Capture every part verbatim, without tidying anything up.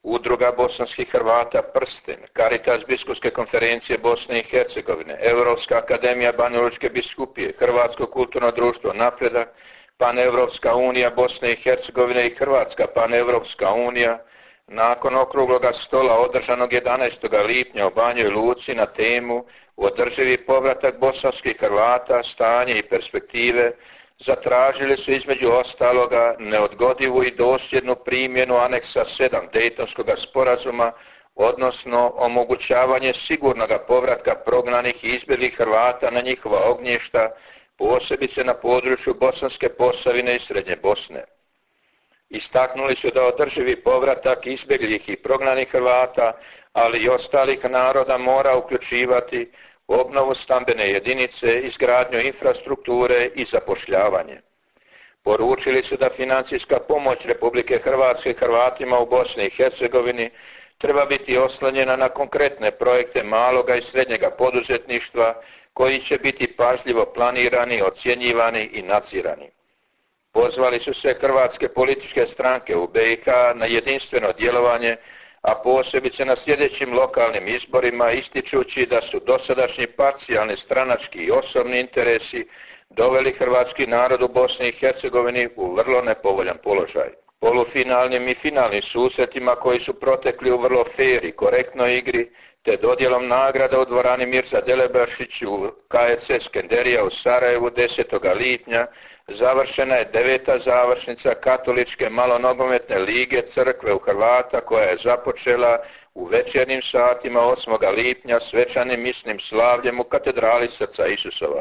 Udruga bosanskih Hrvata Prsten, Caritas biskupske konferencije Bosne i Hercegovine, Europska akademija Banjalučke biskupije, Hrvatsko kulturno društvo Napredak, Paneuropska unija Bosne i Hercegovine i Hrvatska Paneuropska unija, nakon okrugloga stola održanog jedanaestog lipnja u Banjoj Luci na temu Održivi povratak bosanskih Hrvata, stanje i perspektive, zatražili su između ostaloga neodgodivu i dosljednu primjenu aneksa sedam Dejtonskog sporazuma, odnosno omogućavanje sigurnog povratka prognanih i izbjeglih Hrvata na njihova ognjišta, posebice na području Bosanske Posavine i Srednje Bosne. Istaknuli su da održivi povratak izbjeglih i prognanih Hrvata, ali i ostalih naroda mora uključivati obnovu stambene jedinice, izgradnju infrastrukture i zapošljavanje. Poručili su da financijska pomoć Republike Hrvatske Hrvatima u Bosni i Hercegovini treba biti oslonjena na konkretne projekte maloga i srednjega poduzetništva koji će biti pažljivo planirani, ocjenjivani i nadzirani. Pozvali su se hrvatske političke stranke u B i H na jedinstveno djelovanje, a posebice na sljedećim lokalnim izborima, ističući da su dosadašnji parcijalni stranački i osobni interesi doveli hrvatski narod u Bosni i Hercegovini u vrlo nepovoljan položaj. Polufinalnim i finalnim susretima koji su protekli u vrlo fer i korektnoj igri, te dodjelom nagrada u dvorani Mirza Delebašić u K S S Skenderija u Sarajevu desetog lipnja, završena je deveta završnica Katoličke malonogometne lige Crkve u Hrvata koja je započela u večernjim satima osmog lipnja svečanim misnim slavljem u katedrali Srca Isusova.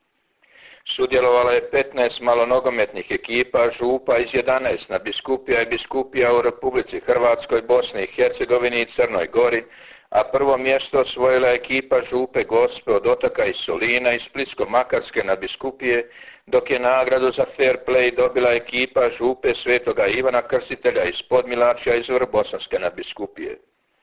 Sudjelovalo je petnaest malonogometnih ekipa župa iz jedanaest nadbiskupija i biskupija u Republici Hrvatskoj, Bosni i Hercegovini i Crnoj Gori, a prvo mjesto osvojila ekipa župe Gospe od Otoka i Solina i Splitsko-Makarske nadbiskupije, dok je nagradu za fair play dobila ekipa župe Svetoga Ivana Krstitelja iz Podmilačja iz Vrbosanske nadbiskupije.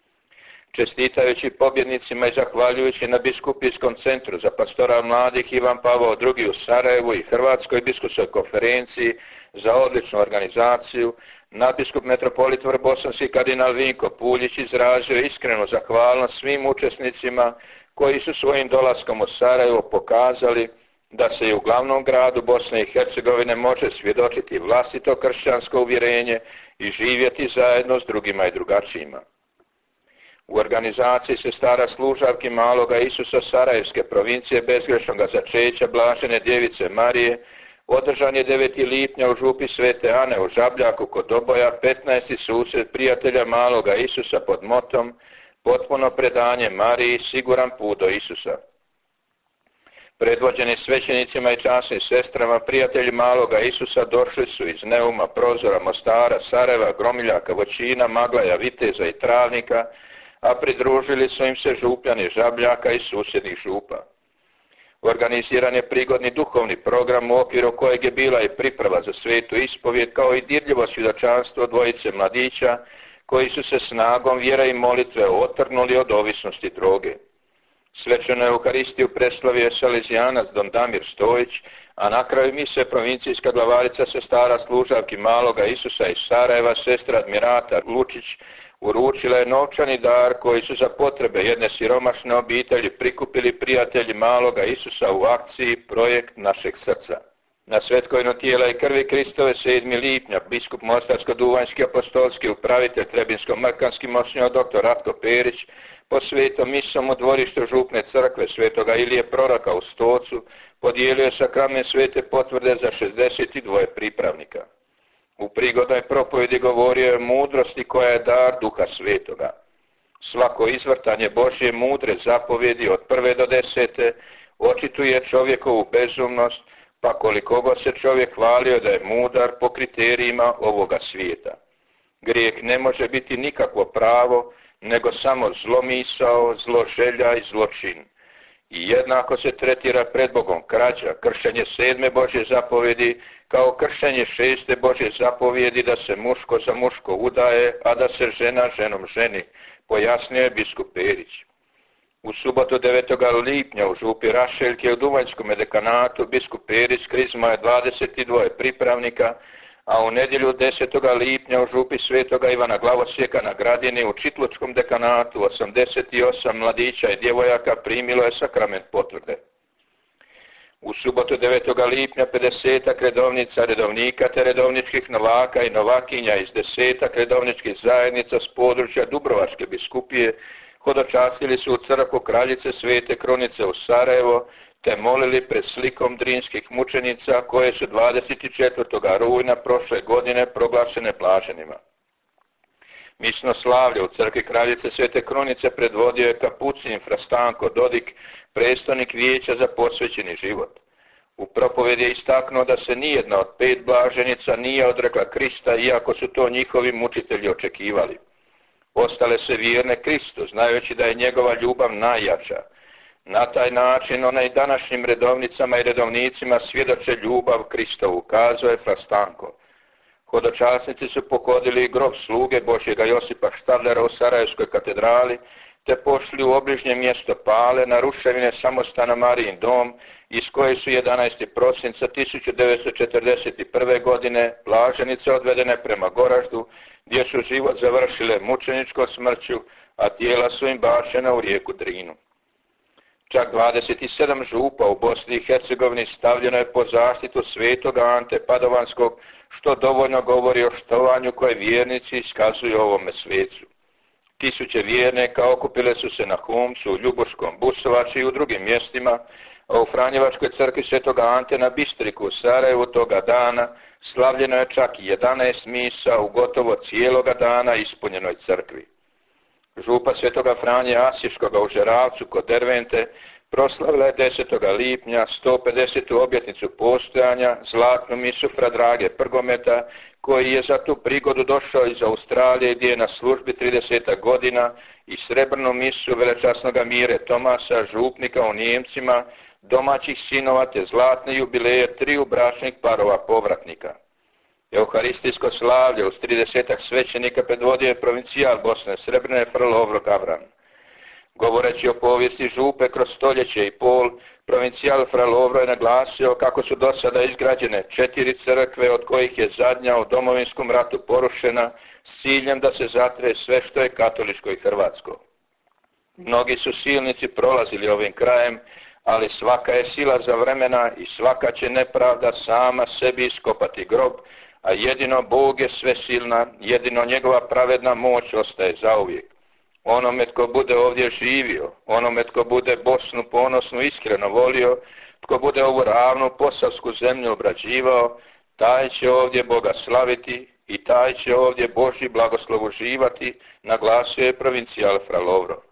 Čestitajući pobjednicima i zahvaljujući na Biskupijskom centru za pastoral mladih Ivan Pavao drugi u Sarajevu i Hrvatskoj biskupskoj konferenciji za odličnu organizaciju, nadbiskup metropolit Vrbosanski kardinal Vinko Puljić izrazio iskrenu zahvalnost svim učesnicima koji su svojim dolaskom u Sarajevo pokazali da se i u glavnom gradu Bosne i Hercegovine može svjedočiti vlastito kršćansko uvjerenje i živjeti zajedno s drugima i drugačijima. U organizaciji sestara služavki Maloga Isusa Sarajevske provincije bezgrešnoga začeća Blažene Djevice Marije održan je deveti lipnja u župi Svete Ane u Žabljaku kod Oboja petnaesti susret prijatelja Maloga Isusa pod motom Potpuno predanje Mariji, siguran put do Isusa. Predvođeni svećenicima i časnim sestrama, prijatelji Maloga Isusa došli su iz Neuma, Prozora, Mostara, Sarajeva, Gromiljaka, Voćina, Maglaja, Viteza i Travnika, a pridružili su im se župljani Žabljaka i susjednih župa. Organiziran je prigodni duhovni program u okviru kojeg je bila i priprava za svetu ispovjed kao i dirljivo svjedočanstvo dvojice mladića koji su se snagom vjere i molitve otrgnuli od ovisnosti droge. Svečanu Euharistiju preslavio je Salezijanac Don Damir Stojić, a na kraju mise provincijska glavarica sestara služavki Maloga Isusa iz Sarajeva, sestra Admirata Lučić, uručila je novčani dar koji su za potrebe jedne siromašne obitelji prikupili prijatelji Maloga Isusa u akciji Projekt našeg srca. Na svetkovinu tijela i krvi Kristove sedmog lipnja biskup Mostarsko-Duvanjski apostolski upravitelj Trebinsko-Mrkanski monsignor doktor Ratko Perić po svetom misom u dvorištu župne crkve Svetoga Ilije Proroka u Stocu podijelio je sakrament svete potvrde za šezdeset dva pripravnika. U prigodnoj propovjedi govorio je o mudrosti koja je dar Duha Svetoga. Svako izvrtanje Božje mudre zapovjedi od prve do desete očituje čovjekovu bezumnost, pa koliko god se čovjek hvalio da je mudar po kriterijima ovoga svijeta. Grijeh ne može biti nikakvo pravo, nego samo zlomisao, zloželja i zločin. I jednako se tretira pred Bogom krađa, kršenje sedme Božje zapovjedi, kao kršenje šeste Božje zapovjedi da se muško za muško udaje, a da se žena ženom ženi, pojasnio je biskup Perić. U subotu devetog lipnja u župi Rašeljke u Duvanjskom dekanatu biskup Perić krizmao je dvadeset dva pripravnika, a u nedjelju desetoga lipnja u župi Svetoga Ivana Glavosjeka na Gradini u Čitlučkom dekanatu osamdeset osam mladića i djevojaka primilo je sakrament potvrde. U subotu devetoga lipnja pedesetak redovnica, redovnika te redovničkih novaka i novakinja iz desetak redovničkih zajednica s područja Dubrovačke biskupije hodočastili su u crkvu Kraljice Svete Krunice u Sarajevo te molili pred slikom drinskih mučenica koje su dvadeset četvrtoga rujna prošle godine proglašene blaženima. Misno slavlje u crkvi Kraljice Svete Krunice predvodio je kapucin fra Stanko Dodik, predstavnik vijeća za posvećeni život. U propovedi je istaknuo da se nijedna od pet blaženica nije odrekla Krista, iako su to njihovi mučitelji očekivali. Ostale se vjerne Kristu, znajući da je njegova ljubav najjača. Na taj način ona i današnjim redovnicama i redovnicima svjedoče ljubav Kristovu, ukazao je fra Stanko. Hodočasnici su pohodili grob sluge Božjega Josipa Štadlera u Sarajevskoj katedrali, te pošli u obližnje mjesto Pale na ruševine samostana Marijin dom, iz koje su jedanaestog prosinca tisuću devetsto četrdeset prve. godine blaženice odvedene prema Goraždu, gdje su život završile mučeničkom smrću, a tijela su im bačena u rijeku Drinu. Čak dvadeset sedam župa u Bosni i Hercegovini stavljeno je pod zaštitu svetoga Ante Padovanskog, što dovoljno govori o štovanju koje vjernici iskazuju ovome svecu. Tisuće vjernika okupile su se na Humcu, u Ljubuškom, Busovači i u drugim mjestima, a u Franjevačkoj crkvi svetoga Ante na Bistriku u Sarajevu toga dana slavljeno je čak jedanaest misa u gotovo cijeloga dana ispunjenoj crkvi. Župa svetoga Franje Asiškoga u Žeravcu kod Dervente proslavila je desetoga lipnja sto pedesetu obljetnicu postojanja, zlatnu misu fra Drage Prgometa, koji je za tu prigodu došao iz Australije gdje je na službi trideset godina, i srebrnu misu velečasnoga Mire Tomasa, župnika u Nijemcima, domaćih sinova te zlatne jubileje triju bračnih parova povratnika. Euharistijsko slavlje uz tridesetak svećenika predvodio je provincijal Bosne Srebrne fra Lovro Gavran. Govoreći o povijesti župe kroz stoljeće i pol, provincijal fra Lovro je naglasio kako su do sada izgrađene četiri crkve, od kojih je zadnja u Domovinskom ratu porušena s ciljem da se zatre sve što je katoličko i hrvatsko. Mnogi su silnici prolazili ovim krajem, ali svaka je sila za vremena i svaka će nepravda sama sebi iskopati grob, a jedino Bog je svesilna, jedino njegova pravedna moć ostaje zauvijek. Onome tko bude ovdje živio, onome tko bude Bosnu ponosnu iskreno volio, tko bude ovu ravnu posavsku zemlju obrađivao, taj će ovdje Boga slaviti i taj će ovdje Božji blagoslov uživati, naglasio je provincijal fra Lovro.